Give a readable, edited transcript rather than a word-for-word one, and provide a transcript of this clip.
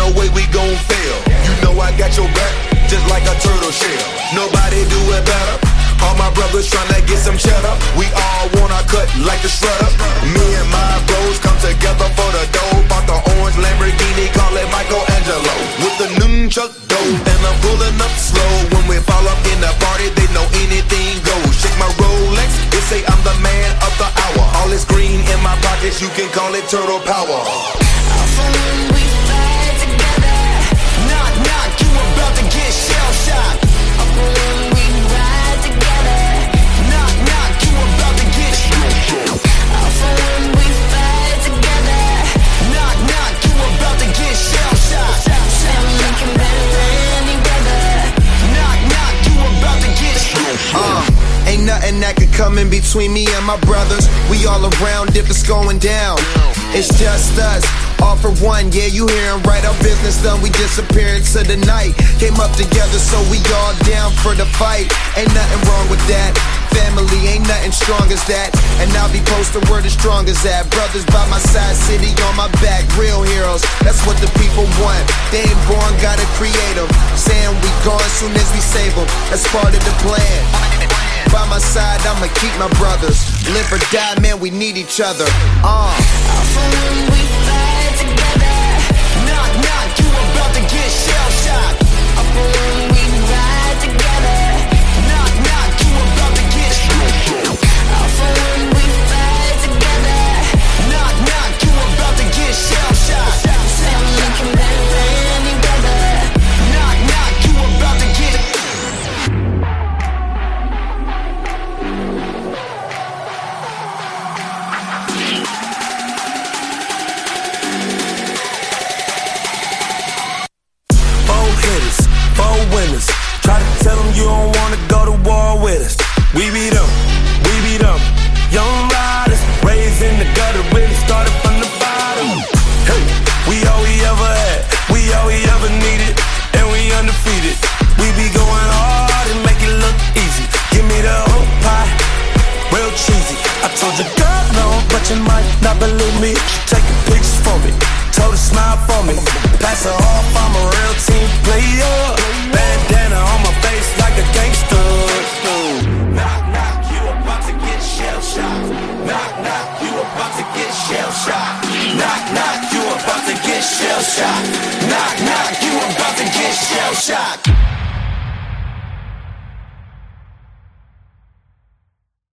no way we gon' fail. You know I got your back, just like a turtle shell. Nobody do it better. All my brothers tryna get some cheddar. We all wanna cut like the shredder. Me and my bros come together for the dough. Bought the orange Lamborghini, call it Michelangelo. With the nunchuck dough, and I'm pulling up slow. When we fall up in the party, they know anything goes. Shake my Rolex, they say I'm the man of the hour. All this green in my pockets, you can call it turtle power. When we fight together, knock, knock, you about to get shell-shocked. When we ride together, knock, knock, you about to get shell-shocked. When we fight together, knock, knock, you about to get shell-shocked. Tell me can better any weather, knock, knock, you about to get shell-shocked. Ain't nothing that could come in between me and my brothers. We all around if it's going down. It's just us, all for one, yeah, you hearin' right. Our business done, we disappear into the night. Came up together, so we all down for the fight. Ain't nothing wrong with that. Family, ain't nothing strong as that. And I'll be posted where the strong as that. Brothers by my side, city on my back. Real heroes, that's what the people want. They ain't born, gotta create them. Saying we gone soon as we save them. That's part of the plan. By my side, I'ma keep my brothers. Live or die, man, we need each other. When we fight together, knock, knock, you about to get shell-shocked. When we ride together, knock, knock, you about to get shell-shocked. When we fight together, knock, knock, you about to get shell-shocked. Tell me can better any weather, knock, knock, you about to get. Four winners. Try to tell them you don't wanna go to war with us. We beat them, we beat them. Young riders, raised in the gutter, really started from the bottom. Hey, we all we ever had, we all we ever needed, and we undefeated. We be going hard and make it look easy. Give me the whole pie, real cheesy. I told you, girl, no, but you might not believe me. Taking pictures for me, told her smile for me. Pass her off, I'm a real team player. Bandana on my face like a gangster. Knock, knock, you about to get shell-shocked. Knock, knock, you about to get shell-shocked. Knock, knock, you about to get shell-shocked. Knock, knock, you about to get shell-shocked.